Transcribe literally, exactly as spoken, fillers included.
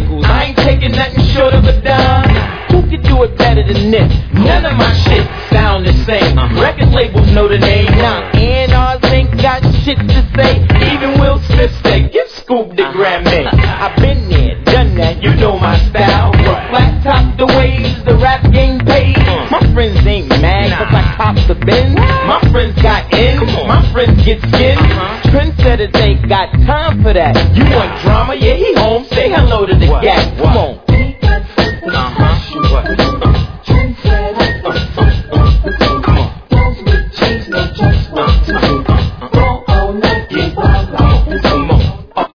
nickels. I ain't taking nothing short of a dime. Who could do it better than this? None of my shit sound the same. Record labels know the name. Now A and R's ain't got shit to say. Even Will Smith say, give Scoop the Grammy. I've been there, done that, you know my style. Flat top the waves, the rap game pays. My friends ain't mad cause I cop the Benz. My friends got in, my friends get skin. Trendsetters ain't got time for that. You want drama? Yeah, he home, say hello to the gas.